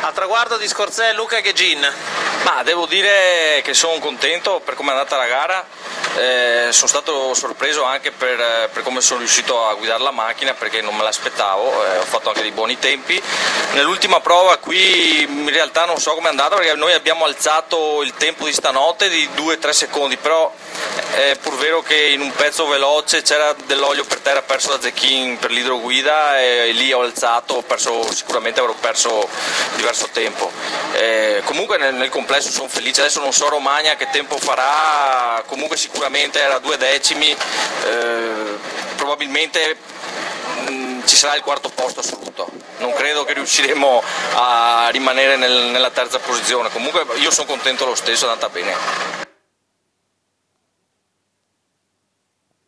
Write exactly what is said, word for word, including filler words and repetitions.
A traguardo di Scorzè, Luca Ghegin. Ma devo dire che sono contento per come è andata la gara, eh, sono stato sorpreso anche per, per come sono riuscito a guidare la macchina, perché non me l'aspettavo, eh, ho fatto anche dei buoni tempi. Nell'ultima prova qui in realtà non so come è andata, perché noi abbiamo alzato il tempo di stanotte di due tre secondi, però è pur vero che in un pezzo veloce c'era dell'olio per terra perso da Zecchin per l'idroguida e lì ho alzato, ho perso, sicuramente avrò perso diverso tempo. Eh, comunque nel, nel complesso sono felice, adesso non so Romagna che tempo farà, comunque sicuramente era due decimi, eh, probabilmente mh, ci sarà il quarto posto assoluto, non credo che riusciremo a rimanere nel, nella terza posizione, comunque io sono contento lo stesso, è andata bene.